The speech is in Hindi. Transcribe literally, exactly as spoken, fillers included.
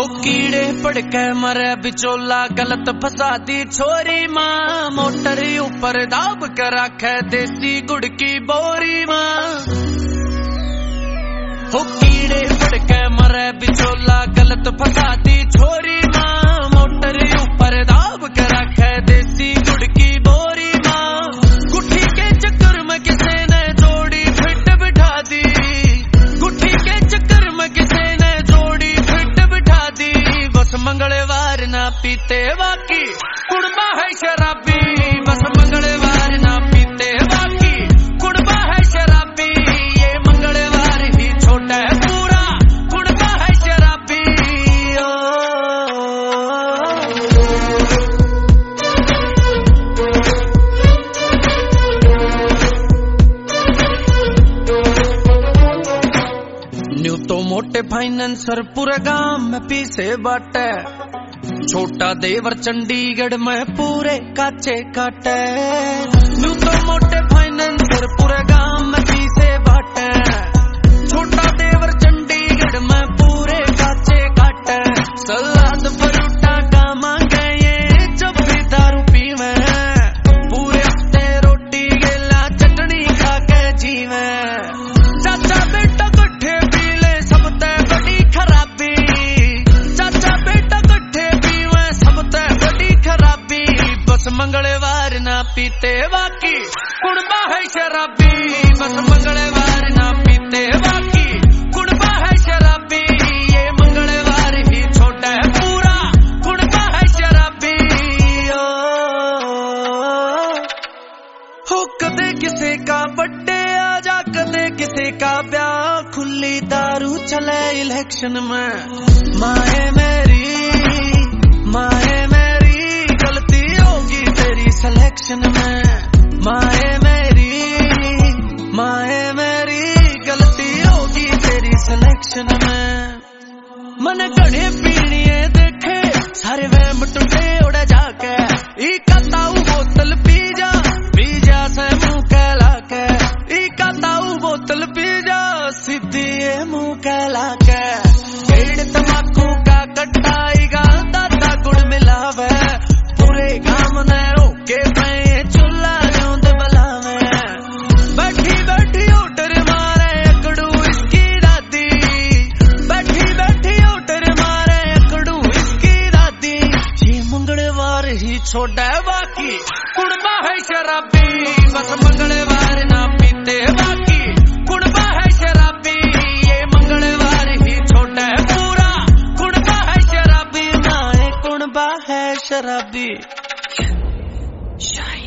कीड़े पड़के मरे बिचोला गलत फसा दी छोरी माँ। मोटर ऊपर दाब के रखे देसी गुड़ की बोरी माँ। हो कीड़े पड़के मरे बिचोला गलत फसा दी छोरी माँ। मोटर ऊपर दाब के रखे देसी गुड़ की बोरी माँ। गुट्ठी के चक्कर में किसे ने जोड़ी फिट बिठा दी। गुट्ठी के चक्कर में किसे ने जोड़ी फिट बिठा दी। बस मंगलवार ना पीते बाकी कुड़बा है शराबी। बस मंगलवार ना पीते बाकी कुड़बा है शराबी। ये मंगलवार ही छोटा है पूरा कुड़बा है शराबी। ओ न्यू तो मोटे फाइनेंसर पूरे गांव में पीसे बाटे। छोटा देवर चंडीगढ़ में पूरे काचे काटे। न्यू तो मोटे फाइनेंसर पूरे गांव में पीसे बाटे। छोटा देवर चंडीगढ़ में पूरे काचे काटे। सलाद फरूटा का मांगे ये जब भी दारू पीवे। पूरे हफ्ते रोटी गेला चटनी खा के जीवे। चाचा बेटा कट्ठे पी ले सब ते बड़ी खराबी। चाचा बेटा कट्ठे पीवे सब ते बड़ी खराबी। बस मंगलवार ना पीते बाकी कुड़बा है शराबी। बस मंगलवार ना पीते बाकी कुड़बा है शराबी। ये मंगलवार ही छोटा है पूरा कुड़बा है शराबी। ओ हो कदे किसी का बर्थडे आ जा कदे किसी का ब्याह। खुली दारू चले इलेक्शन में। माए मेरी माए मेरी गलती होगी तेरी सिलेक्शन में। माए मेरी माए मेरी गलती होगी तेरी सिलेक्शन में। मन घड़े पीड़िए देखे सारे वहम टूटे उड़े जाके। इका ताऊ बोतल पी जा पी जा से मुंह कहला के। इका ताऊ बोतल पी जा सीधी ये मुंह कहला के। पेड़ तम्बाकू का कट्टाईगा दादा गुड़ मिलावे। पूरे गांव ने ओके पे चूल्हा यूंद बलावे। बैठी बैठी ओटर मारे अकड़ू इसकी दादी। बैठी बैठी ओटर मारे अकड़ू इसकी दादी। ये मंगलवार ही छोड़ा है बाकी कुड़बा है शराबी। बस मंगलवार ना पीते बाकी कुड़बा है शराबी। ये मंगलवार ही छोटा है पूरा कुड़बा है शराबी। ना कुड़बा है शराबी।